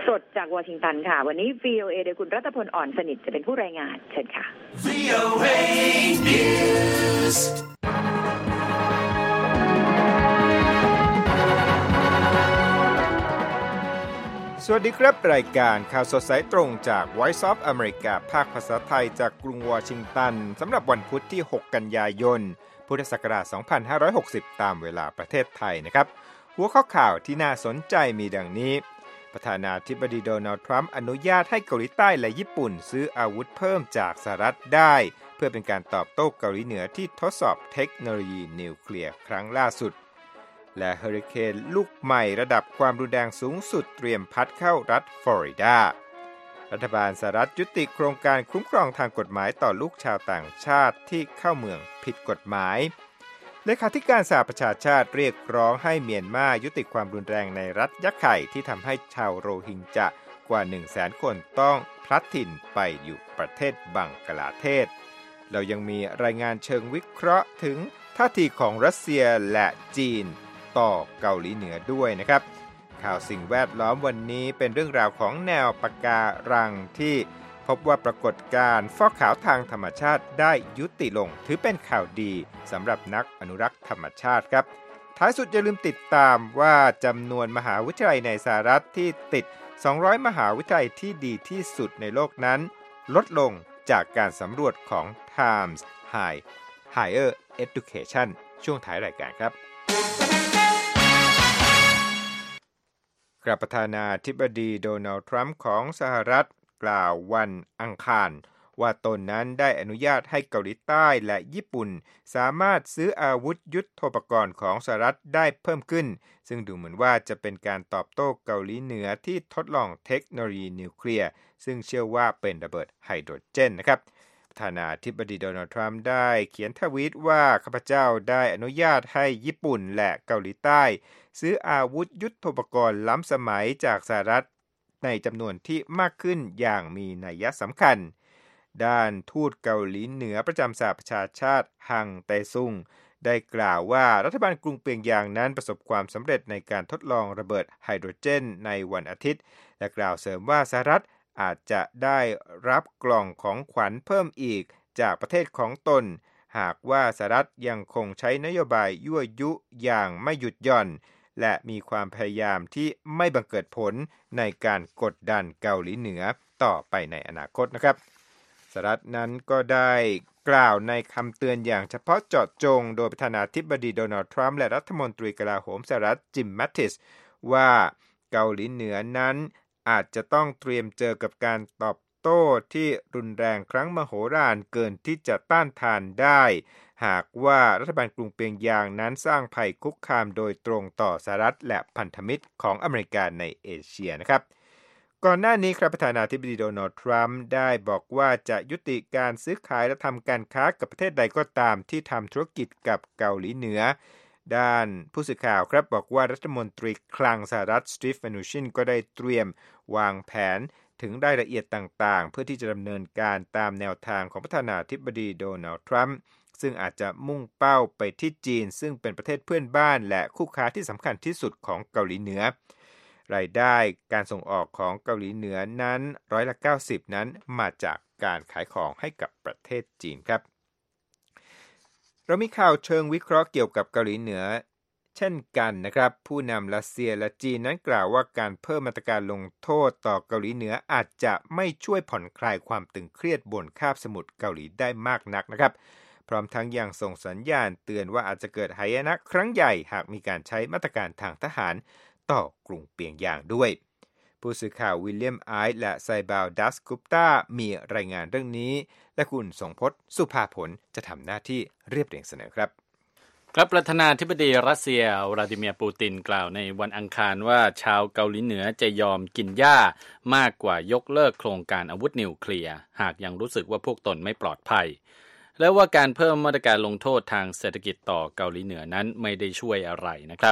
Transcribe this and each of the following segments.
สดจากวอชิงตันค่ะวันนี้ VOA โดยคุณรัตพลอ่อนสนิทจะเป็นผู้รายงานเชิญค่ะ VOA News สวัสดีครับรายการข่าวสดสายตรงจาก Voice of America ภาคภาษาไทยจากกรุงวอชิงตันสำหรับวันพุธที่6กันยายนพุทธศักราช2560ตามเวลาประเทศไทยนะครับหัวข้อข่าวที่น่าสนใจมีดังนี้ประธานาธิบดีโดนัลด์ทรัมป์อนุญาตให้เกาหลีใต้และญี่ปุ่นซื้ออาวุธเพิ่มจากสหรัฐได้เพื่อเป็นการตอบโต้เกาหลีเหนือที่ทดสอบเทคโนโลยีนิวเคลียร์ครั้งล่าสุดและเฮอริเคนลูกใหม่ระดับความรุนแรงสูงสุดเตรียมพัดเข้ารัฐฟลอริดารัฐบาลสหรัฐยุติโครงการคุ้มครองทางกฎหมายต่อลูกชาวต่างชาติที่เข้าเมืองผิดกฎหมายเลขาธิการสหประชาชาติเรียกร้องให้เมียนมายุติความรุนแรงในรัฐยะไข่ที่ทำให้ชาวโรฮิงญะกว่า 100,000 คนต้องพลัดถิ่นไปอยู่ประเทศบังกลาเทศเรายังมีรายงานเชิงวิเคราะห์ถึงท่าทีของรัสเซียและจีนต่อเกาหลีเหนือด้วยนะครับข่าวสิ่งแวดล้อมวันนี้เป็นเรื่องราวของแนวปะการังที่พบว่าปรากฏการณ์ฟอกขาวทางธรรมชาติได้ยุติลงถือเป็นข่าวดีสำหรับนักอนุรักษ์ธรรมชาติครับท้ายสุดอย่าลืมติดตามว่าจำนวนมหาวิทยาลัยในสหรัฐที่ติด200มหาวิทยาลัยที่ดีที่สุดในโลกนั้นลดลงจากการสำรวจของ Times Higher Education ช่วงท้ายรายการครับประธานาธิบดีโดนัลด์ทรัมป์ของสหรัฐกล่าววันอังคารว่าตนนั้นได้อนุญาตให้เกาหลีใต้และญี่ปุ่นสามารถซื้ออาวุธยุทโธปกรณ์ของสหรัฐได้เพิ่มขึ้นซึ่งดูเหมือนว่าจะเป็นการตอบโต้เกาหลีเหนือที่ทดลองเทคโนโลยีนิวเคลียร์ซึ่งเชื่อว่าเป็นระเบิดไฮโดรเจนนะครับประธานาธิบดีโดนัลด์ทรัมป์ได้เขียนทวีตว่าข้าพเจ้าได้อนุญาตให้ญี่ปุ่นและเกาหลีใต้ซื้ออาวุธยุทโธปกรณ์ล้ำสมัยจากสหรัฐในจำนวนที่มากขึ้นอย่างมีนัยสำคัญด้านทูตเกาหลีเหนือประจำสหประชาชาติฮังเตซุงได้กล่าวว่ารัฐบาลกรุงเปียงยางนั้นประสบความสำเร็จในการทดลองระเบิดไฮโดรเจนในวันอาทิตย์และกล่าวเสริมว่าสหรัฐอาจจะได้รับกล่องของขวัญเพิ่มอีกจากประเทศของตนหากว่าสหรัฐยังคงใช้นโยบายยั่วยุอย่างไม่หยุดหย่อนและมีความพยายามที่ไม่บังเกิดผลในการกดดันเกาหลีเหนือต่อไปในอนาคตนะครับสหรัฐนั้นก็ได้กล่าวในคำเตือนอย่างเฉพาะเจาะจงโดยประธานาธิบดีโดนัลด์ทรัมป์และรัฐมนตรีกลาโหมสหรัฐจิม แมตติสว่าเกาหลีเหนือนั้นอาจจะต้องเตรียมเจอกับการตอบโต้ที่รุนแรงครั้งมโหฬารเกินที่จะต้านทานได้หากว่ารัฐบาลกรุงเปียงยางนั้นสร้างภัยคุกคามโดยตรงต่อสหรัฐและพันธมิตรของอเมริกาในเอเชียนะครับก่อนหน้านี้ครับประธานาธิบดีโดนัลด์ทรัมป์ได้บอกว่าจะยุติการซื้อขายและทำการค้ากับประเทศใดก็ตามที่ทำธุรกิจกับเกาหลีเหนือด้านผู้สื่อข่าวครับบอกว่ารัฐมนตรีคลังสหรัฐสตีฟ แมนูชินก็ได้เตรียมวางแผนถึงรายละเอียดต่างๆเพื่อที่จะดำเนินการตามแนวทางของประธานาธิบดีโดนัลด์ทรัมป์ซึ่งอาจจะมุ่งเป้าไปที่จีนซึ่งเป็นประเทศเพื่อนบ้านและคู่ค้าที่สำคัญที่สุดของเกาหลีเหนือรายได้การส่งออกของเกาหลีเหนือนั้น90%นั้นมาจากการขายของให้กับประเทศจีนครับเรามีข่าวเชิงวิเคราะห์เกี่ยวกับเกาหลีเหนือเช่นกันนะครับผู้นำรัสเซียและจีนนั้นกล่าวว่าการเพิ่มมาตรการลงโทษต่อเกาหลีเหนืออาจจะไม่ช่วยผ่อนคลายความตึงเครียดบนคาบสมุทรเกาหลีได้มากนักนะครับพร้อมทั้งยังส่งสัญญาณเตือนว่าอาจจะเกิดหายนะครั้งใหญ่หากมีการใช้มาตรการทางทหารต่อกรุงเปียงยางด้วยผู้สื่อข่าววิลเลียมไอซ์และไซบาลดัสกุปตามีรายงานเรื่องนี้และคุณสงพจน์สุภาผลจะทำหน้าที่เรียบเรียงเสนอครับประธานาธิบดีรัสเซียวลาดิเมียร์ปูตินกล่าวในวันอังคารว่าชาวเกาหลีเหนือจะยอมกินหญ้ามากกว่ายกเลิกโครงการอาวุธนิวเคลียร์หากยังรู้สึกว่าพวกตนไม่ปลอดภัยและว่าการเพิ่มมาตรการลงโทษทางเศรษฐกิจต่อเกาหลีเหนือนั้นไม่ได้ช่วยอะไรนะครับ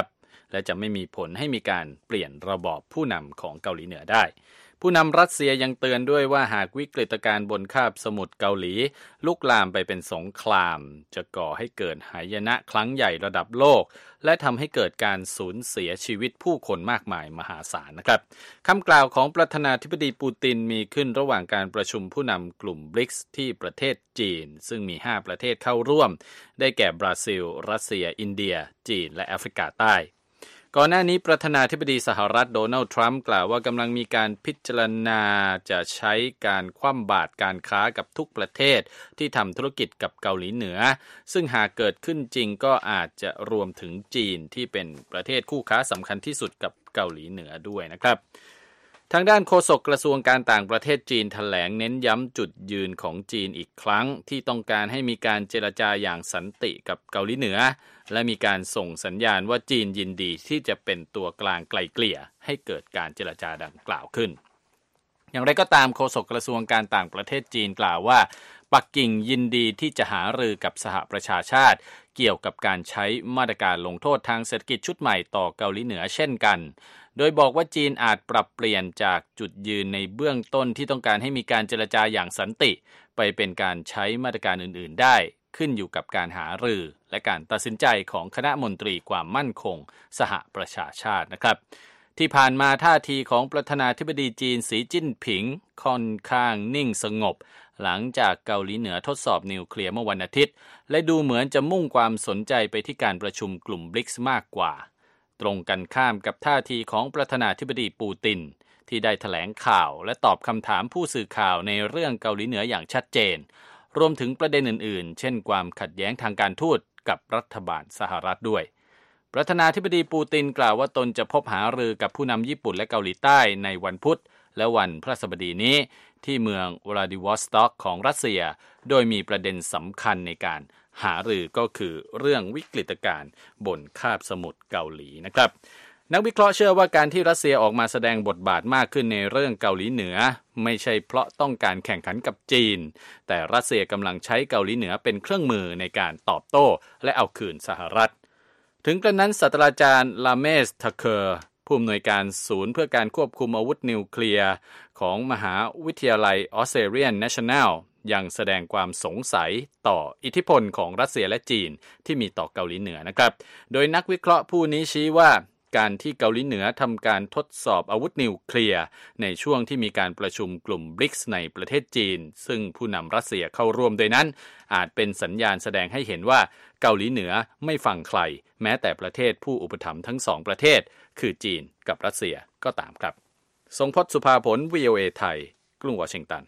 และจะไม่มีผลให้มีการเปลี่ยนระบอบผู้นำของเกาหลีเหนือได้ผู้นำรัสเซียยังเตือนด้วยว่าหากวิกฤตการณ์บนคาบสมุทรเกาหลีลุกลามไปเป็นสงครามจะก่อให้เกิดหายนะครั้งใหญ่ระดับโลกและทำให้เกิดการสูญเสียชีวิตผู้คนมากมายมหาศาลนะครับคำกล่าวของประธานาธิบดีปูตินมีขึ้นระหว่างการประชุมผู้นำกลุ่ม BRICS ที่ประเทศจีนซึ่งมี5ประเทศเข้าร่วมได้แก่บราซิลรัสเซียอินเดียจีนและแอฟริกาใต้ก่อนหน้านี้ประธานาธิบดีสหรัฐโดนัลด์ทรัมป์กล่าวว่ากำลังมีการพิจารณาจะใช้การคว่ำบาตรการค้ากับทุกประเทศที่ทำธุรกิจกับเกาหลีเหนือซึ่งหากเกิดขึ้นจริงก็อาจจะรวมถึงจีนที่เป็นประเทศคู่ค้าสำคัญที่สุดกับเกาหลีเหนือด้วยนะครับทางด้านโฆษกกระทรวงการต่างประเทศจีนแถลงเน้นย้ำจุดยืนของจีนอีกครั้งที่ต้องการให้มีการเจรจาอย่างสันติกับเกาหลีเหนือและมีการส่งสัญญาณว่าจีนยินดีที่จะเป็นตัวกลางไกล่เกลี่ยให้เกิดการเจรจาดังกล่าวขึ้นอย่างไรก็ตามโฆษกกระทรวงการต่างประเทศจีนกล่าวว่าปักกิ่งยินดีที่จะหารือกับสหประชาชาติเกี่ยวกับการใช้มาตรการลงโทษทางเศรษฐกิจชุดใหม่ต่อเกาหลีเหนือเช่นกันโดยบอกว่าจีนอาจปรับเปลี่ยนจากจุดยืนในเบื้องต้นที่ต้องการให้มีการเจรจาอย่างสันติไปเป็นการใช้มาตรการอื่นๆได้ขึ้นอยู่กับการหารือและการตัดสินใจของคณะมนตรีความมั่นคงสหประชาชาตินะครับที่ผ่านมาท่าทีของประธานาธิบดีจีนสีจิ้นผิงค่อนข้างนิ่งสงบหลังจากเกาหลีเหนือทดสอบนิวเคลียร์เมื่อวันอาทิตย์และดูเหมือนจะมุ่งความสนใจไปที่การประชุมกลุ่ม BRICS มากกว่าตรงกันข้ามกับท่าทีของประธานาธิบดีปูตินที่ได้แถลงข่าวและตอบคำถามผู้สื่อข่าวในเรื่องเกาหลีเหนืออย่างชัดเจนรวมถึงประเด็นอื่นๆเช่นความขัดแย้งทางการทูตกับรัฐบาลสหรัฐด้วยประธานาธิบดีปูตินกล่าวว่าตนจะพบหารือกับผู้นำญี่ปุ่นและเกาหลีใต้ในวันพุธและวันพฤหัสบดีนี้ที่เมืองวลาดิวอสต็อกของรัสเซียโดยมีประเด็นสำคัญในการหารือก็คือเรื่องวิกฤตการณ์บนคาบสมุทรเกาหลีนะครับนักวิเคราะห์เชื่อว่าการที่รัสเซียออกมาแสดงบทบาทมากขึ้นในเรื่องเกาหลีเหนือไม่ใช่เพราะต้องการแข่งขันกับจีนแต่รัสเซียกำลังใช้เกาหลีเหนือเป็นเครื่องมือในการตอบโต้และเอาคืนสหรัฐถึงกระนั้นศาสตราจารย์ลาเมสทาเคอร์ผู้อำนวยการศูนย์เพื่อการควบคุมอาวุธนิวเคลียร์ของมหาวิทยาลัยออสเตรเลียนเนชั่นแนลยังแสดงความสงสัยต่ออิทธิพลของรัสเซียและจีนที่มีต่อเกาหลีเหนือนะครับโดยนักวิเคราะห์ผู้นี้ชี้ว่าการที่เกาหลีเหนือทำการทดสอบอาวุธนิวเคลียร์ในช่วงที่มีการประชุมกลุ่ม BRICS ในประเทศจีนซึ่งผู้นำรัสเซียเข้าร่วมโดยนั้นอาจเป็นสัญญาณแสดงให้เห็นว่าเกาหลีเหนือไม่ฟังใครแม้แต่ประเทศผู้อุปถัมภ์ทั้งสองประเทศคือจีนกับรัสเซียก็ตามครับทรงพจน์สุภาผล VOA ไทยกรุงวอชิงตัน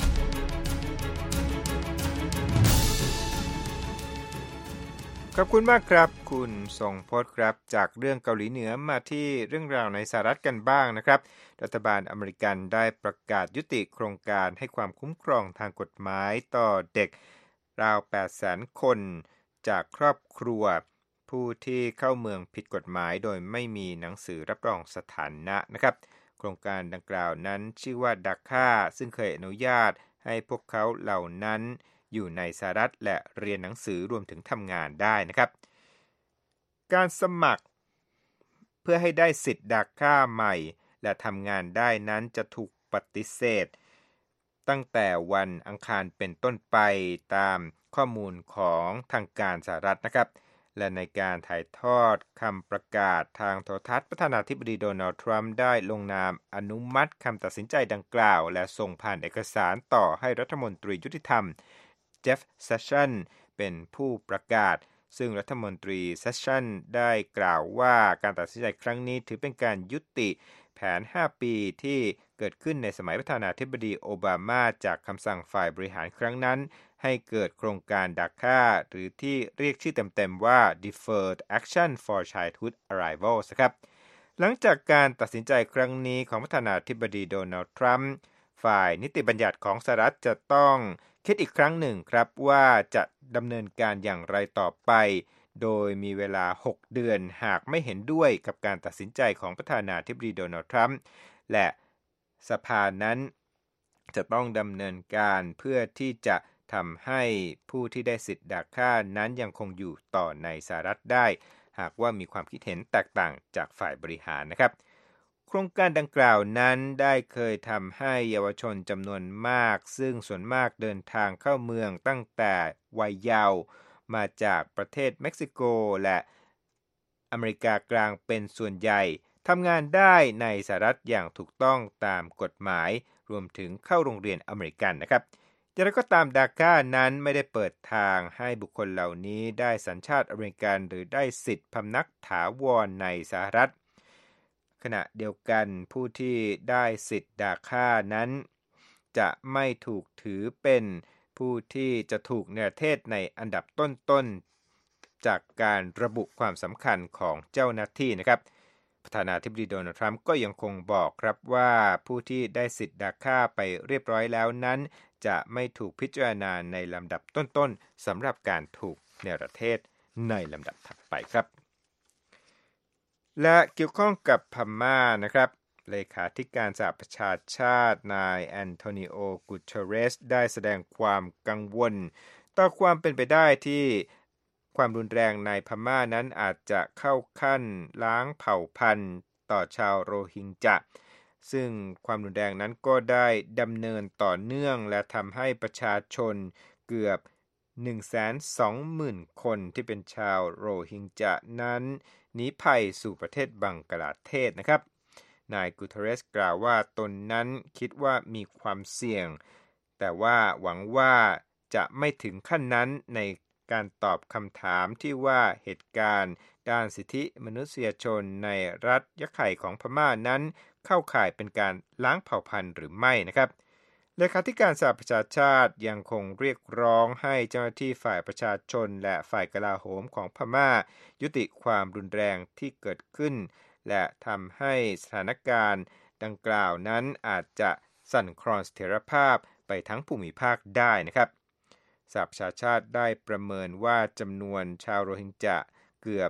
ขอบคุณมากครับคุณทรงพจน์ครับจากเรื่องเกาหลีเหนือมาที่เรื่องราวในสหรัฐกันบ้างนะครับรัฐบาลอเมริกันได้ประกาศยุติโครงการให้ความคุ้มครองทางกฎหมายต่อเด็กราว 800,000 คนจากครอบครัวผู้ที่เข้าเมืองผิดกฎหมายโดยไม่มีหนังสือรับรองสถานะนะครับโครงการดังกล่าวนั้นชื่อว่าดักค่าซึ่งเคยอนุญาตให้พวกเขาเหล่านั้นอยู่ในสหรัฐและเรียนหนังสือรวมถึงทำงานได้นะครับการสมัครเพื่อให้ได้สิทธิ์ดักค่าใหม่และทำงานได้นั้นจะถูกปฏิเสธตั้งแต่วันอังคารเป็นต้นไปตามข้อมูลของทางการสหรัฐนะครับและในการถ่ายทอดคำประกาศทางโทรทัศน์ประธานาธิบดีโดนัลด์ทรัมป์ได้ลงนามอนุมัติคำตัดสินใจดังกล่าวและส่งผ่านเอกสารต่อให้รัฐมนตรียุติธรรมเจฟเซสชันเป็นผู้ประกาศซึ่งรัฐมนตรีเซสชันได้กล่าวว่าการตัดสินใจครั้งนี้ถือเป็นการยุติแผน5ปีที่เกิดขึ้นในสมัยประธานาธิบดีโอบามาจากคำสั่งฝ่ายบริหารครั้งนั้นให้เกิดโครงการดักค่าหรือที่เรียกชื่อเต็มๆว่า Deferred Action for Childhood Arrivals ครับหลังจากการตัดสินใจครั้งนี้ของประธานาธิบดีโดนัลด์ทรัมป์ฝ่ายนิติบัญญัติของสหรัฐจะต้องคิดอีกครั้งหนึ่งครับว่าจะดำเนินการอย่างไรต่อไปโดยมีเวลา6เดือนหากไม่เห็นด้วยกับการตัดสินใจของประธานาธิบดีโดนัลด์ทรัมป์และสภานั้นจะต้องดำเนินการเพื่อที่จะทำให้ผู้ที่ได้สิทธิ์ดักค่านั้นยังคงอยู่ต่อในสหรัฐได้หากว่ามีความคิดเห็นแตกต่างจากฝ่ายบริหารนะครับโครงการดังกล่าวนั้นได้เคยทำให้เยาวชนจำนวนมากซึ่งส่วนมากเดินทางเข้าเมืองตั้งแต่วัยเยาว์มาจากประเทศเม็กซิโกและอเมริกากลางเป็นส่วนใหญ่ทำงานได้ในสหรัฐอย่างถูกต้องตามกฎหมายรวมถึงเข้าโรงเรียนอเมริกันนะครับอย่างไรก็ตามดาก้านั้นไม่ได้เปิดทางให้บุคคลเหล่านี้ได้สัญชาติอเมริกันหรือได้สิทธิพำนักถาวรในสหรัฐขณะเดียวกันผู้ที่ได้สิทธิดาก้านั้นจะไม่ถูกถือเป็นผู้ที่จะถูกเนรเทศในอันดับต้นๆจากการระบุความสำคัญของเจ้าหน้าที่นะครับประธานาธิบดีโดนัลด์ทรัมป์ก็ยังคงบอกครับว่าผู้ที่ได้สิทธิดาก้าไปเรียบร้อยแล้วนั้นจะไม่ถูกพิจารณาในลำดับต้นๆสำหรับการถูกเนรเทศในลำดับถัดไปครับและเกี่ยวข้องกับพม่านะครับเลขาธิการสหประชาชาตินายแอนโทนิโอ กุเทเรสได้แสดงความกังวลต่อความเป็นไปได้ที่ความรุนแรงในพม่านั้นอาจจะเข้าขั้นล้างเผ่าพันธุ์ต่อชาวโรฮิงญะซึ่งความรุนแรงนั้นก็ได้ดำเนินต่อเนื่องและทำให้ประชาชนเกือบ 120,000 คนที่เป็นชาวโรฮิงญะนั้นหนีภัยสู่ประเทศบังกลาเทศนะครับนายกูเทเรสกล่าวว่าตนนั้นคิดว่ามีความเสี่ยงแต่ว่าหวังว่าจะไม่ถึงขั้นนั้นในการตอบคำถามที่ว่าเหตุการณ์ด้านสิทธิมนุษยชนในรัฐยะไข่ของพม่านั้นเข้าข่ายเป็นการล้างเผ่าพันธุ์หรือไม่นะครับเลขาธิการสหประชาชาติยังคงเรียกร้องให้เจ้าหน้าที่ฝ่ายประชาชนและฝ่ายกลาโหมของพม่ายุติความรุนแรงที่เกิดขึ้นและทำให้สถานการณ์ดังกล่าวนั้นอาจจะสั่นคลอนเสถียรภาพไปทั้งภูมิภาคได้นะครับสหประชาชาติได้ประเมินว่าจำนวนชาวโรฮิงญะเกือบ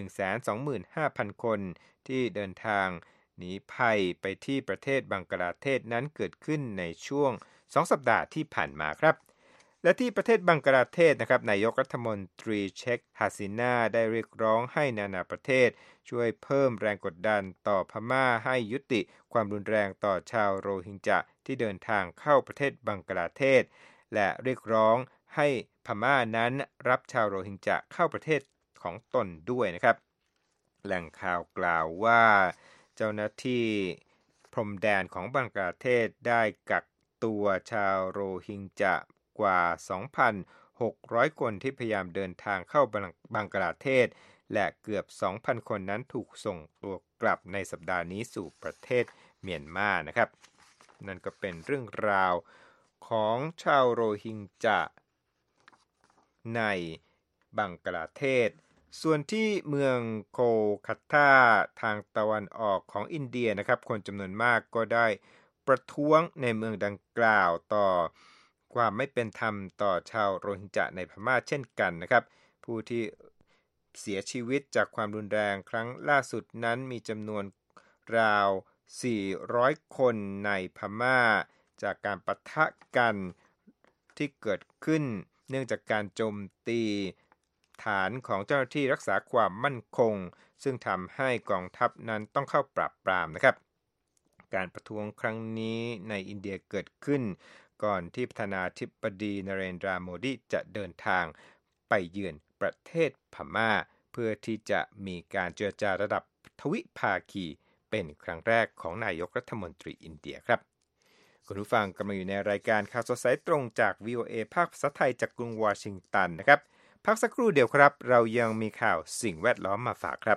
125,000 คนที่เดินทางหนีภัยไปที่ประเทศบังกลาเทศนั้นเกิดขึ้นในช่วง2 สัปดาห์ที่ผ่านมาครับและที่ประเทศบังกลาเทศนะครับนายกรัฐมนตรีเชคฮาซินาได้เรียกร้องให้นานาประเทศช่วยเพิ่มแรงกดดันต่อพม่าให้ยุติความรุนแรงต่อชาวโรฮิงญะที่เดินทางเข้าประเทศบังกลาเทศและเรียกร้องให้พม่านั้นรับชาวโรฮิงญะเข้าประเทศของตนด้วยนะครับแหล่งข่าวกล่าวว่าเจ้าหน้าที่พรมแดนของบังกลาเทศได้กักตัวชาวโรฮิงญะกว่า 2,600 คนที่พยายามเดินทางเข้าบังกลาเทศและเกือบ 2,000 คนนั้นถูกส่งตัวกลับในสัปดาห์นี้สู่ประเทศเมียนมานะครับนั่นก็เป็นเรื่องราวของชาวโรฮิงญะในบังกลาเทศส่วนที่เมืองโคคัตตาทางตะวันออกของอินเดียนะครับคนจำนวนมากก็ได้ประท้วงในเมืองดังกล่าวต่อความไม่เป็นธรรมต่อชาวโรฮิงญะในพม่าเช่นกันนะครับผู้ที่เสียชีวิตจากความรุนแรงครั้งล่าสุดนั้นมีจำนวนราว400 คนในพม่าจากการปะทะกันที่เกิดขึ้นเนื่องจากการโจมตีฐานของเจ้าหน้าที่รักษาความมั่นคงซึ่งทำให้กองทัพนั้นต้องเข้าปราบปรามนะครับการประท้วงครั้งนี้ในอินเดียเกิดขึ้นก่อนที่ประธานาธิบดีนเรนทราโมดีจะเดินทางไปเยือนประเทศพม่าเพื่อที่จะมีการเจรจาระดับทวิภาคีเป็นครั้งแรกของนายกรัฐมนตรีอินเดียครับคุณผู้ฟังกำลังอยู่ในรายการข่าวสดสายตรงจาก VOA ภาคภาษาไทยจากกรุงวอชิงตันนะครับพักสักครู่เดียวครับเรายังมีข่าวสิ่งแวดล้อมมาฝากครับ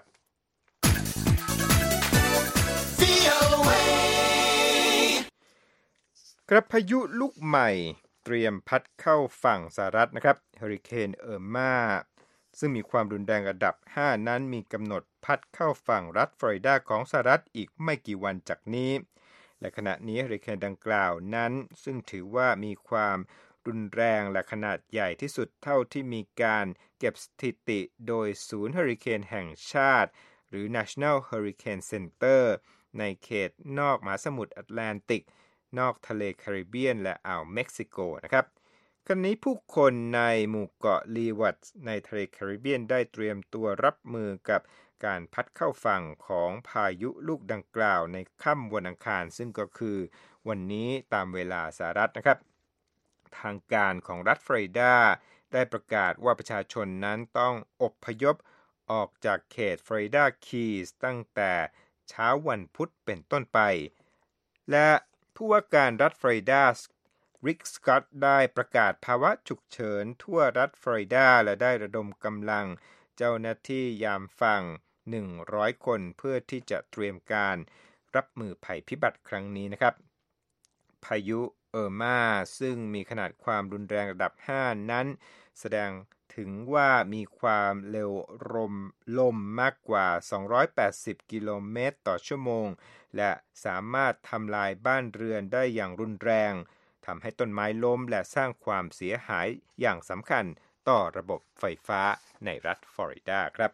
กระพายุลูกใหม่เตรียมพัดเข้าฝั่งสหรัฐนะครับเฮอริเคนเออร์มาซึ่งมีความรุนแรงระดับ 5 นั้นมีกำหนดพัดเข้าฝั่งรัฐฟลอริดาของสหรัฐอีกไม่กี่วันจากนี้และขณะนี้เฮอริเคนดังกล่าวนั้นซึ่งถือว่ามีความรุนแรงและขนาดใหญ่ที่สุดเท่าที่มีการเก็บสถิติโดยศูนย์เฮอริเคนแห่งชาติหรือ National Hurricane Center ในเขตนอกมหาสมุทรแอตแลนติกนอกทะเลแคริบเบียนและอ่าวเม็กซิโกนะครับขณะนี้ผู้คนในหมู่เกาะลีวัตในทะเลแคริบเบียนได้เตรียมตัวรับมือกับการพัดเข้าฝั่งของพายุลูกดังกล่าวในค่ำวันอังคารซึ่งก็คือวันนี้ตามเวลาสหรัฐนะครับทางการของรัฐฟลอริดาได้ประกาศว่าประชาชนนั้นต้องอพยพออกจากเขตฟลอริดาคีสตั้งแต่เช้าวันพุธเป็นต้นไปและผู้ว่าการรัฐฟลอริดาริกสก็อตได้ประกาศภาวะฉุกเฉินทั่วรัฐฟลอริดาและได้ระดมกำลังเจ้าหน้าที่ยามฝั่ง100 คนเพื่อที่จะเตรียมการรับมือภัยพิบัติครั้งนี้นะครับพายุเออร์มาซึ่งมีขนาดความรุนแรงระดับ5นั้นแสดงถึงว่ามีความเร็วลมมากกว่า280กิโลเมตรต่อชั่วโมงและสามารถทำลายบ้านเรือนได้อย่างรุนแรงทำให้ต้นไม้ล้มและสร้างความเสียหายอย่างสำคัญต่อระบบไฟฟ้าในรัฐฟลอริดาครับ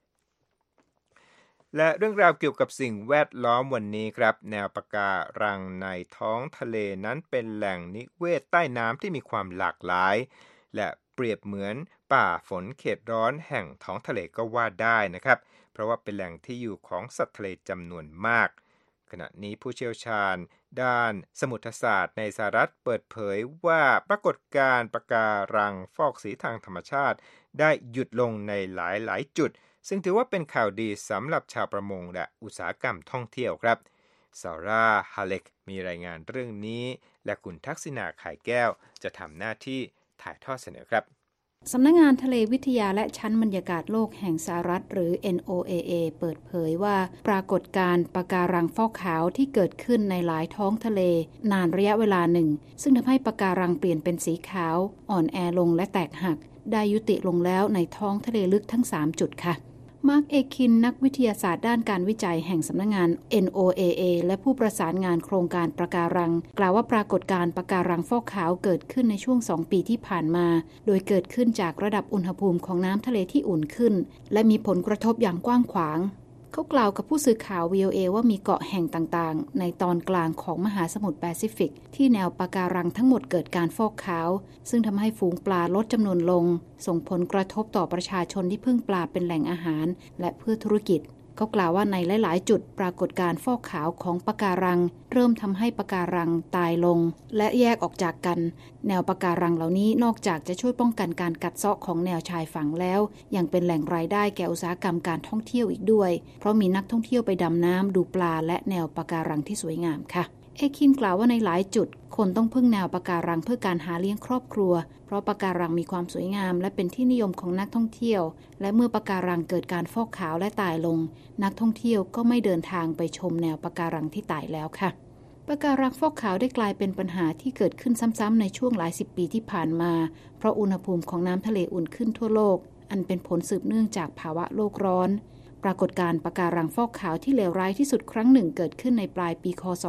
และเรื่องราวเกี่ยวกับสิ่งแวดล้อมวันนี้ครับแนวปะการังในท้องทะเลนั้นเป็นแหล่งนิเวศใต้น้ำที่มีความหลากหลายและเปรียบเหมือนป่าฝนเขตร้อนแห่งท้องทะเลก็ว่าได้นะครับเพราะว่าเป็นแหล่งที่อยู่ของสัตว์ทะเลจำนวนมากขณะนี้ผู้เชี่ยวชาญด้านสมุทรศาสตร์ในสหรัฐเปิดเผยว่าปรากฏการณ์ปะการังฟอกสีทางธรรมชาติได้หยุดลงในหลายจุดซึ่งถือว่าเป็นข่าวดีสำหรับชาวประมงและอุตสาหกรรมท่องเที่ยวครับซาร่าฮาเล็กมีรายงานเรื่องนี้และคุณทักษิณาไข่แก้วจะทำหน้าที่ถ่ายทอดเสนอครับสำนักงานทะเลวิทยาและชั้นบรรยากาศโลกแห่งสหรัฐหรือ NOAA เปิดเผยว่าปรากฏการณ์ปะการังฟอกขาวที่เกิดขึ้นในหลายท้องทะเลนานระยะเวลาหนึ่งซึ่งทำให้ปะการังเปลี่ยนเป็นสีขาวอ่อนแอลงและแตกหักได้ยุติลงแล้วในท้องทะเลลึกทั้ง3จุดค่ะมาร์ค เอคินนักวิทยาศาสตร์ด้านการวิจัยแห่งสำนักงาน NOAA และผู้ประสานงานโครงการปะการังกล่าวว่าปรากฏการณ์ปะการังฟอกขาวเกิดขึ้นในช่วง2 ปีที่ผ่านมาโดยเกิดขึ้นจากระดับอุณหภูมิของน้ำทะเลที่อุ่นขึ้นและมีผลกระทบอย่างกว้างขวางเขากล่าวกับผู้สื่อข่าว VOA ว่ามีเกาะแห่งต่างๆในตอนกลางของมหาสมุทรแปซิฟิกที่แนวปะการังทั้งหมดเกิดการฟอกขาวซึ่งทำให้ฝูงปลาลดจำนวนลงส่งผลกระทบต่อประชาชนที่พึ่งปลาเป็นแหล่งอาหารและเพื่อธุรกิจเขากล่าวว่าในหลายๆจุดปรากฏการณ์ฟอกขาวของปะการังเริ่มทำให้ปะการังตายลงและแยกออกจากกันแนวปะการังเหล่านี้นอกจากจะช่วยป้องกันการกัดเซาะของแนวชายฝั่งแล้วยังเป็นแหล่งรายได้แก่อุตสาหกรรมการท่องเที่ยวอีกด้วยเพราะมีนักท่องเที่ยวไปดำน้ำดูปลาและแนวปะการังที่สวยงามค่ะเอคินกล่าวว่าในหลายจุดคนต้องพึ่งแนวปะการังเพื่อการหาเลี้ยงครอบครัวเพราะปะการังมีความสวยงามและเป็นที่นิยมของนักท่องเที่ยวและเมื่อปะการังเกิดการฟอกขาวและตายลงนักท่องเที่ยวก็ไม่เดินทางไปชมแนวปะการังที่ตายแล้วค่ะปะการังฟอกขาวได้กลายเป็นปัญหาที่เกิดขึ้นซ้ำๆในช่วงหลาย10 ปีที่ผ่านมาเพราะอุณหภูมิของน้ำทะเลอุ่นขึ้นทั่วโลกอันเป็นผลสืบเนื่องจากภาวะโลกร้อนปรากฏการณ์ปะการังฟอกขาวที่เลวร้ายที่สุดครั้งหนึ่งเกิดขึ้นในปลายปีค.ศ.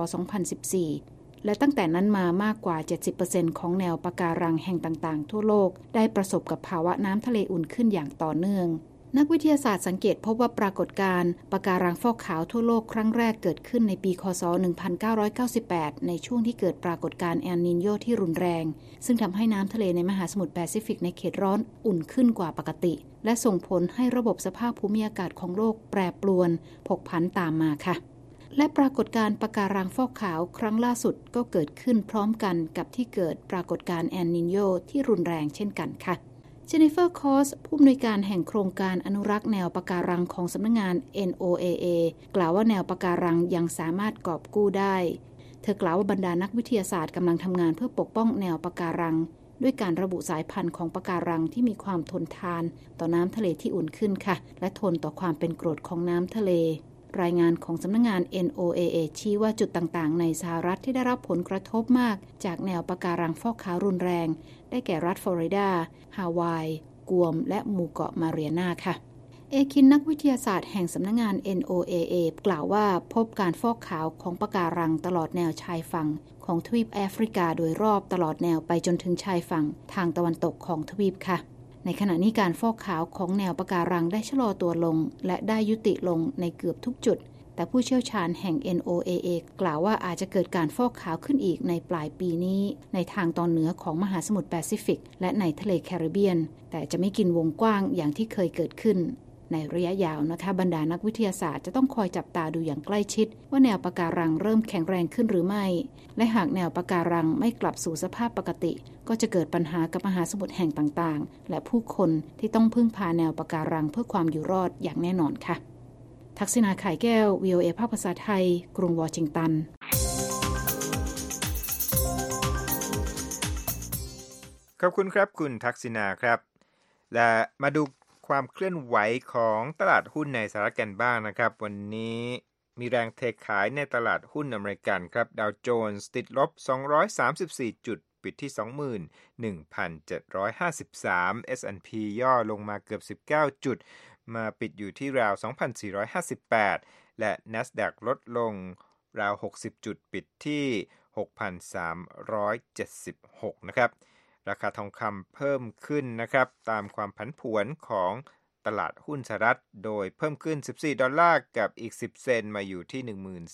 2014และตั้งแต่นั้นมามากกว่า 70% ของแนวปะการังแห่งต่างๆทั่วโลกได้ประสบกับภาวะน้ำทะเลอุ่นขึ้นอย่างต่อเนื่องนักวิทยาศาสตร์สังเกตพบว่าปรากฏการณ์ปะการังฟอกขาวทั่วโลกครั้งแรกเกิดขึ้นในปีค.ศ. 1998ในช่วงที่เกิดปรากฏการณ์เอลนีโญที่รุนแรงซึ่งทำให้น้ำทะเลในมหาสมุทรแปซิฟิกในเขตร้อนอุ่นขึ้นกว่าปกติและส่งผลให้ระบบสภาพภูมิอากาศของโลกแปรปรวนผกผันตามมาค่ะและปรากฏการณ์ปะการังฟอกขาวครั้งล่าสุดก็เกิดขึ้นพร้อมกันกับที่เกิดปรากฏการณ์เอลนีโญที่รุนแรงเช่นกันค่ะเจนนิเฟอร์คอสผู้อำนวยการแห่งโครงการอนุรักษ์แนวปะการังของสำนักงาน NOAA กล่าวว่าแนวปะการังยังสามารถกอบกู้ได้เธอกล่าวว่าบรรดานักวิทยาศาสตร์กำลังทำงานเพื่อปกป้องแนวปะการังด้วยการระบุสายพันธุ์ของปะการังที่มีความทนทานต่อน้ำทะเลที่อุ่นขึ้นค่ะและทนต่อความเป็นกรดของน้ำทะเลรายงานของสำนักงาน NOAA ชี้ว่าจุดต่างๆในสหรัฐที่ได้รับผลกระทบมากจากแนวปะการังฟอกขาวรุนแรงได้แก่รัฐฟลอริดาฮาวายกวมและหมู่เกาะมาเรียนาค่ะเอคินนักวิทยาศาสตร์แห่งสำนักงาน NOAA กล่าวว่าพบการฟอกขาวของปะการังตลอดแนวชายฝั่งของทวีปแอฟริกาโดยรอบตลอดแนวไปจนถึงชายฝั่งทางตะวันตกของทวีปค่ะในขณะนี้การฟอกขาวของแนวปะการังได้ชะลอตัวลงและได้ยุติลงในเกือบทุกจุดแต่ผู้เชี่ยวชาญแห่ง NOAA กล่าวว่าอาจจะเกิดการฟอกขาวขึ้นอีกในปลายปีนี้ในทางตอนเหนือของมหาสมุทรแปซิฟิกและในทะเลแคริบเบียนแต่จะไม่กินวงกว้างอย่างที่เคยเกิดขึ้นในระยะยาวนะคะบรรดานักวิทยาศาสตร์จะต้องคอยจับตาดูอย่างใกล้ชิดว่าแนวปะการังเริ่มแข็งแรงขึ้นหรือไม่และหากแนวปะการังไม่กลับสู่สภาพปกติก็จะเกิดปัญหากับมหาสมุทรแห่งต่างๆและผู้คนที่ต้องพึ่งพาแนวปะการังเพื่อความอยู่รอดอย่างแน่นอนค่ะทักษิณา ไข่แก้ว VOA ภาคภาษาไทยกรุงวอชิงตันขอบคุณครับคุณทักษิณาครับและมาดูความเคลื่อนไหวของตลาดหุ้นในสหรัฐกันบ้างนะครับวันนี้มีแรงเทขายในตลาดหุ้นอเมริกันครับดาวโจนส์ติดลบ234จุดปิดที่ 21,753 S&P ย่อลงมาเกือบ19จุดมาปิดอยู่ที่ราว 2,458 และ NASDAQ ลดลงราว60จุดปิดที่ 6,376 นะครับราคาทองคำเพิ่มขึ้นนะครับตามความผันผวนของตลาดหุ้นสหรัฐโดยเพิ่มขึ้น14ดอลลาร์กับอีก10เซนต์มาอยู่ที่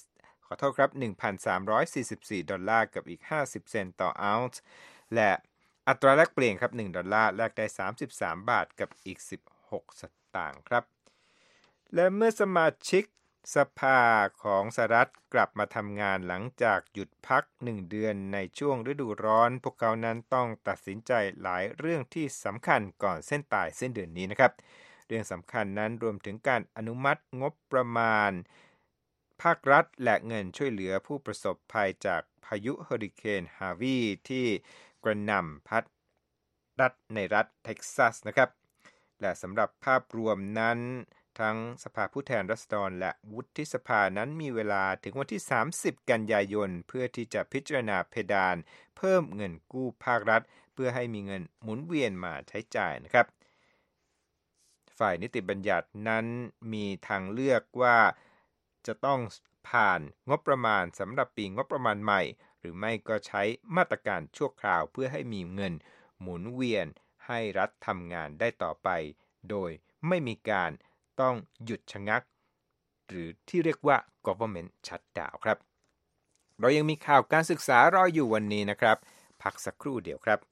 1,344 ดอลลาร์กับอีก50เซนต์ต่อออนซ์และอัตราแลกเปลี่ยนครับ1ดอลลาร์แลกได้33บาทกับอีก16สตางค์ครับและเมื่อสมาชิกสภาของสหรัฐกลับมาทำงานหลังจากหยุดพัก1เดือนในช่วงฤดูร้อนพวกเขานั้นต้องตัดสินใจหลายเรื่องที่สำคัญก่อนเส้นตายสิ้นเดือนนี้นะครับเรื่องสำคัญนั้นรวมถึงการอนุมัติงบประมาณภาครัฐและเงินช่วยเหลือผู้ประสบภัยจากพายุเฮอริเคนฮาร์วีที่กระหน่ำพัดในรัฐเท็กซัสนะครับและสำหรับภาพรวมนั้นทั้งสภาผู้แทนราษฎรและวุฒิสภานั้นมีเวลาถึงวันที่30กันยายนเพื่อที่จะพิจารณาเพดานเพิ่มเงินกู้ภาครัฐเพื่อให้มีเงินหมุนเวียนมาใช้จ่ายนะครับฝ่ายนิติบัญญัตินั้นมีทางเลือกว่าจะต้องผ่านงบประมาณสำหรับปีงบประมาณใหม่หรือไม่ก็ใช้มาตรการชั่วคราวเพื่อให้มีเงินหมุนเวียนให้รัฐทำงานได้ต่อไปโดยไม่มีการต้องหยุดชะงักหรือที่เรียกว่า government shutdown ครับเรายังมีข่าวการศึกษารออยู่วันนี้นะครับพักสักครู่เดียวครับ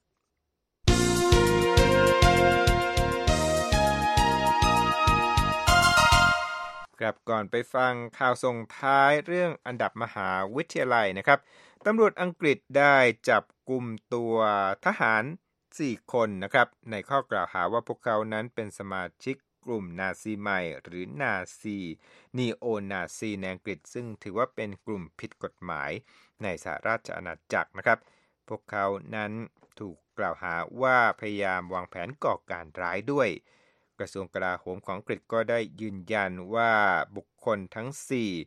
ครับก่อนไปฟังข่าวส่งท้ายเรื่องอันดับมหาวิทยาลัยนะครับตำรวจอังกฤษได้จับกุมตัวทหาร4คนนะครับในข้อกล่าวหาว่าพวกเขานั้นเป็นสมาชิกกลุ่มนาซีใหม่หรือนาซีนีโอนาซีในอังกฤษซึ่งถือว่าเป็นกลุ่มผิดกฎหมายในสหราชอาณาจักรนะครับพวกเขานั้นถูกกล่าวหาว่าพยายามวางแผนก่อการร้ายด้วยกระทรวงกลาโหมของอังกฤษก็ได้ยืนยันว่าบุคคลทั้ง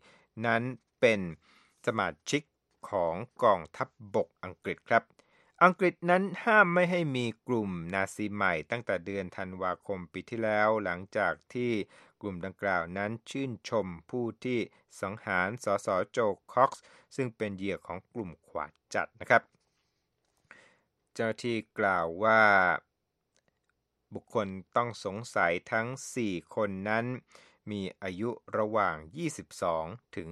4นั้นเป็นสมาชิกของกองทัพบกอังกฤษครับอังกฤษนั้นห้ามไม่ให้มีกลุ่มนาซีใหม่ตั้งแต่เดือนธันวาคมปีที่แล้วหลังจากที่กลุ่มดังกล่าวนั้นชื่นชมผู้ที่สังหารสสโจคอกซ์ซึ่งเป็นเหยื่อของกลุ่มขวาจัดนะครับเจ้าหน้าที่กล่าวว่าบุคคลต้องสงสัยทั้ง4คนนั้นมีอายุระหว่าง22ถึง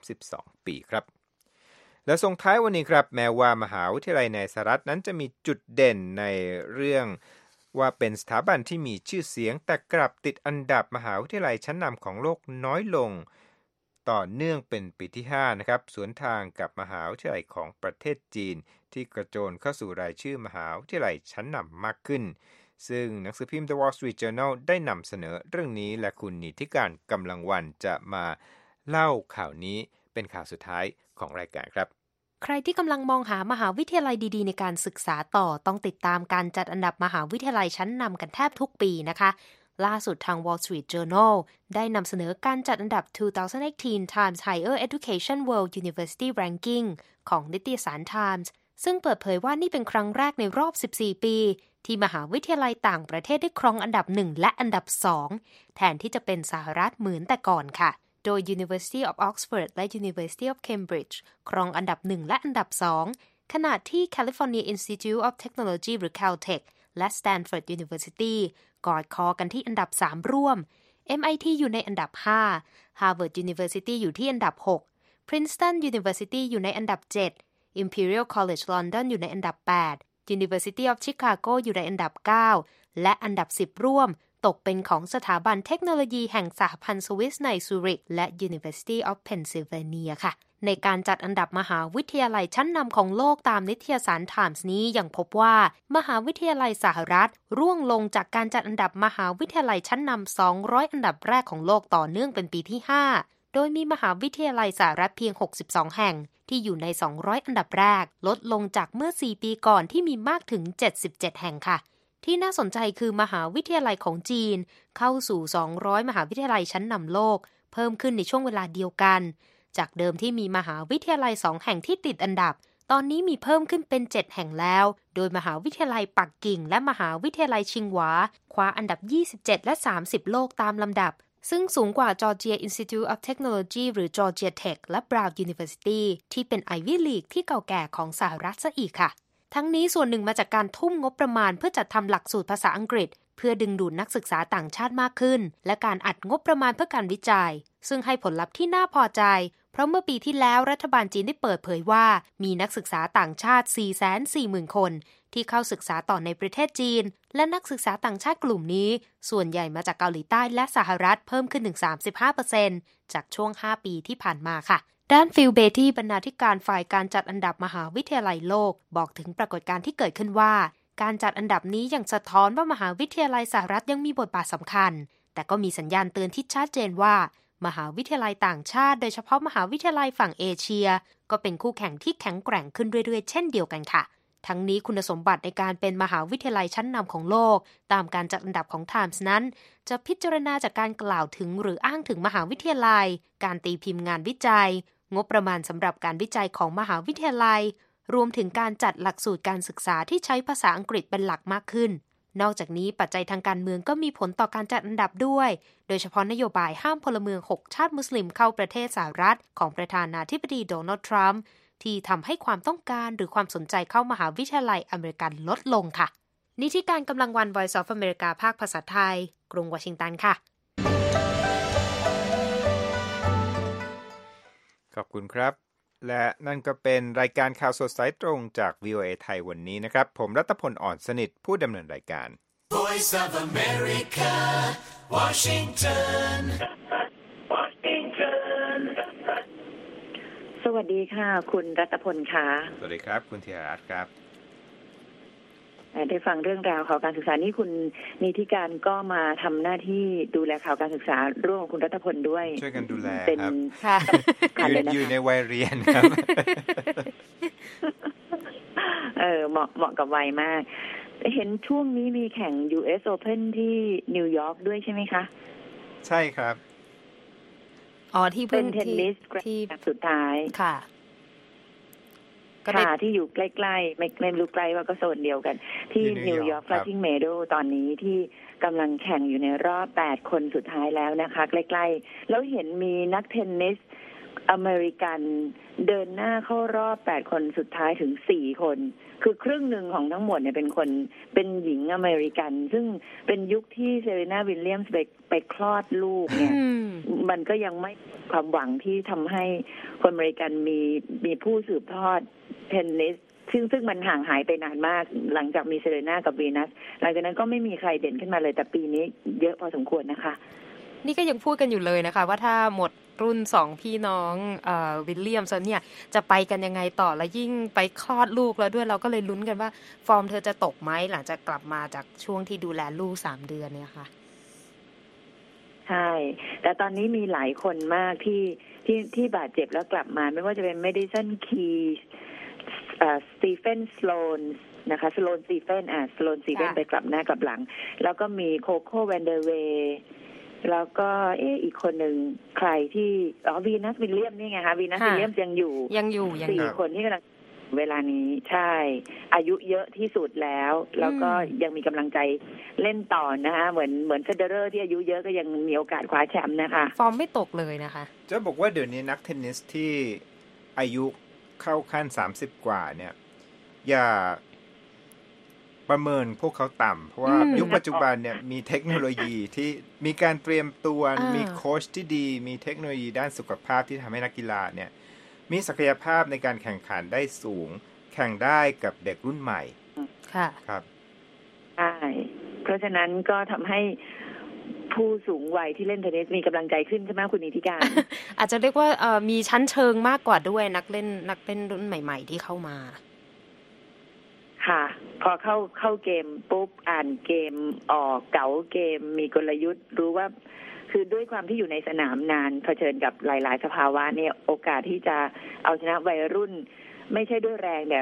32ปีครับและส่งท้ายวันนี้ครับแม้ว่ามหาวิทยาลัยในสหรัฐนั้นจะมีจุดเด่นในเรื่องว่าเป็นสถาบันที่มีชื่อเสียงแต่กลับติดอันดับมหาวิทยาลัยชั้นนำของโลกน้อยลงต่อเนื่องเป็นปีที่5นะครับสวนทางกับมหาวิทยาลัยของประเทศจีนที่กระโจนเข้าสู่รายชื่อมหาวิทยาลัยชั้นนำมากขึ้นซึ่งหนังสือพิมพ์ The Wall Street Journal ได้นำเสนอเรื่องนี้และคุณนิติการกำลังวันจะมาเล่าข่าวนี้เป็นข่าวสุดท้ายของรายการครับใครที่กำลังมองหามหาวิทยาลัยดีๆในการศึกษาต่อต้องติดตามการจัดอันดับมหาวิทยาลัยชั้นนำกันแทบทุกปีนะคะล่าสุดทาง Wall Street Journal ได้นำเสนอการจัดอันดับ 2018 Times Higher Education World University Ranking ของนิตยสาร Times ซึ่งเปิดเผยว่านี่เป็นครั้งแรกในรอบ14ปีที่มหาวิทยาลัยต่างประเทศได้ครองอันดับ1และอันดับ2แทนที่จะเป็นสหรัฐเหมือนแต่ก่อนค่ะโดย University of Oxford และ University of Cambridge ครองอันดับ1และอันดับ2ขณะที่ California Institute of Technology หรือ Caltech และ Stanford University กอดคอกันที่อันดับ3ร่วม MIT อยู่ในอันดับ5 Harvard University อยู่ที่อันดับ6 Princeton University อยู่ในอันดับ7 Imperial College London อยู่ในอันดับ8 University of Chicago อยู่ในอันดับ9และอันดับ10ร่วมตกเป็นของสถาบันเทคโนโลยีแห่งสหพันธ์สวิสในซูริกและ University of Pennsylvania ค่ะในการจัดอันดับมหาวิทยาลัยชั้นนำของโลกตามนิตยสาร Times นี้ยังพบว่ามหาวิทยาลัยสหรัฐร่วงลงจากการจัดอันดับมหาวิทยาลัยชั้นนำ200อันดับแรกของโลกต่อเนื่องเป็นปีที่5โดยมีมหาวิทยาลัยสหรัฐเพียง62แห่งที่อยู่ใน200อันดับแรกลดลงจากเมื่อ4ปีก่อนที่มีมากถึง77แห่งค่ะที่น่าสนใจคือมหาวิทยาลัยของจีนเข้าสู่200มหาวิทยาลัยชั้นนำโลกเพิ่มขึ้นในช่วงเวลาเดียวกันจากเดิมที่มีมหาวิทยาลัย2แห่งที่ติดอันดับตอนนี้มีเพิ่มขึ้นเป็น7แห่งแล้วโดยมหาวิทยาลัยปักกิ่งและมหาวิทยาลัยชิงหวาคว้าอันดับ27และ30โลกตามลำดับซึ่งสูงกว่า Georgia Institute of Technology หรือ Georgia Tech และ Brown University ที่เป็น Ivy League ที่เก่าแก่ของสหรัฐซะอีกค่ะทั้งนี้ส่วนหนึ่งมาจากการทุ่มงบประมาณเพื่อจัดทำหลักสูตรภาษาอังกฤษเพื่อดึงดูดนักศึกษาต่างชาติมากขึ้นและการอัดงบประมาณเพื่อการวิจัยซึ่งให้ผลลัพธ์ที่น่าพอใจเพราะเมื่อปีที่แล้วรัฐบาลจีนได้เปิดเผยว่ามีนักศึกษาต่างชาติ 440,000 คนที่เข้าศึกษาต่อในประเทศจีนและนักศึกษาต่างชาติกลุ่มนี้ส่วนใหญ่มาจากเกาหลีใต้และสหรัฐเพิ่มขึ้นถึง 35% จากช่วง5ปีที่ผ่านมาค่ะด้านฟิลเบตี้บรรณาธิการฝ่ายการจัดอันดับมหาวิทยาลัยโลกบอกถึงปรากฏการณ์ที่เกิดขึ้นว่าการจัดอันดับนี้ยังสะท้อนว่ามหาวิทยาลัยสหรัฐยังมีบทบาทสำคัญแต่ก็มีสัญญาณเตือนที่ชัดเจนว่ามหาวิทยาลัยต่างชาติโดยเฉพาะมหาวิทยาลัยฝั่งเอเชียก็เป็นคู่แข่งที่แข็งแกร่งขึ้นเรื่อยๆเช่นเดียวกันค่ะทั้งนี้คุณสมบัติในการเป็นมหาวิทยาลัยชั้นนำของโลกตามการจัดอันดับของ Times นั้นจะพิจารณาจากการกล่าวถึงหรืออ้างถึงมหาวิทยาลัยการตีพิมพ์งานวิจัยงบประมาณสำหรับการวิจัยของมหาวิทยาลัยรวมถึงการจัดหลักสูตรการศึกษาที่ใช้ภาษาอังกฤษเป็นหลักมากขึ้นนอกจากนี้ปัจจัยทางการเมืองก็มีผลต่อการจัดอันดับด้วยโดยเฉพาะนโยบายห้ามพลเมือง6ชาติมุสลิมเข้าประเทศสหรัฐของประธานาธิบดีโดนัลด์ทรัมป์ที่ทำให้ความต้องการหรือความสนใจเข้ามหาวิทยาลัยอเมริกันลดลงค่ะนิติการกำลังวัน Voice of America ภาคภาษาไทยกรุงวอชิงตันค่ะขอบคุณครับและนั่นก็เป็นรายการข่าวสดสายตรงจาก VOA ไทยวันนี้นะครับผมรัตพลอ่อนสนิทผู้ดำเนินรายการ Voice of America Washington สวัสดีค่ะคุณรัตพลค่ะสวัสดีครับคุณธีรรัตน์ครับได้ฟังเรื่องราวข่าวการศึกษานี่คุณนิติการก็มาทำหน้าที่ดูแลข่าวการศึกษาร่วมกับคุณรัตพลด้วยช่วยกันดูแลครับอยู่ในวัยเรียนครับเหมาะกับวัยมากเห็นช่วงนี้มีแข่ง US Open ที่นิวยอร์กด้วยใช่ไหมคะใช่ครับที่เป็นเทนนิสที่สุดท้ายค่ะที่อยู่ใกล้ๆไม่รู้ใกล้ว่าก็โซนเดียวกันที่นิวยอร์ก Flushing Meadows ตอนนี้ที่กำลังแข่งอยู่ในรอบ8คนสุดท้ายแล้วนะคะใกล้ๆแล้วเห็นมีนักเทนนิสอเมริกันเดินหน้าเข้ารอบ8คนสุดท้ายถึง4คนคือครึ่งหนึ่งของทั้งหมดเนี่ยเป็นหญิงอเมริกันซึ่งเป็นยุคที่เซเรนาวิลเลียมส์ไปคลอดลูกเนี่ยมันก็ยังไม่ความหวังที่ทำให้คนอเมริกันมีผู้สืบทอดเทนนิสซึ่งมันห่างหายไปนานมากหลังจากมีเซเรนากับวีนัสหลังจากนั้นก็ไม่มีใครเด่นขึ้นมาเลยแต่ปีนี้เยอะพอสมควรนะคะนี่ก็ยังพูดกันอยู่เลยนะคะว่าถ้าหมดรุ่น2พี่น้องวิลเลียมส์เนี่ยจะไปกันยังไงต่อแล้วยิ่งไปคลอดลูกแล้วด้วยเราก็เลยลุ้นกันว่าฟอร์มเธอจะตกไหมหลังจากกลับมาจากช่วงที่ดูแลลูก3เดือนเนี่ยค่ะใช่แต่ตอนนี้มีหลายคนมากที่บาดเจ็บแล้วกลับมาไม่ว่าจะเป็นเมดิสันคีส์สตีเฟนสโลนนะคะสโลนสตีเฟนไปกลับหน้ากลับหลังแล้วก็มีโคโค่แวนเดอร์เวย์แล้วก็อีกคนหนึ่งใครที่วีนัสวิลเลียมนี่ไงคะวีนัสวิลเลียมยังอยู่4คนที่กำลังเวลานี้ใช่อายุเยอะที่สุดแล้วก็ยังมีกำลังใจเล่นต่อนะคะเหมือนเฟเดอเรอร์ที่อายุเยอะก็ยังมีโอกาสคว้าแชมป์นะคะฟอร์มไม่ตกเลยนะคะจะบอกว่าเดี๋ยวนี้นักเทนนิสที่อายุเข้าขั้น30กว่าเนี่ยประเมินพวกเขาต่ำเพราะว่ายุคปัจจุบันเนี่ยมีเทคโนโลยีที่มีการเตรียมตัวมีโค้ชที่ดีมีเทคโนโลยีด้านสุขภาพที่ทำให้นักกีฬาเนี่ยมีศักยภาพในการแข่งขันได้สูงแข่งได้กับเด็กรุ่นใหม่ค่ะครับใช่เพราะฉะนั้นก็ทำให้ผู้สูงวัยที่เล่นเทนนิสมีกำลังใจขึ้นใช่ไหมคุณนิติการอาจจะเรียกว่ามีชั้นเชิงมากกว่าด้วยนักเล่นรุ่นใหม่ๆที่เข้ามาค่ะพอเข้าเกมปุ๊บอ่านเกมออกเก๋าเกมมีกลยุทธ์รู้ว่าคือด้วยความที่อยู่ในสนามนานเผชิญกับหลายๆสภาวะเนี่ยโอกาสที่จะเอาชนะวัยรุ่นไม่ใช่ด้วยแรง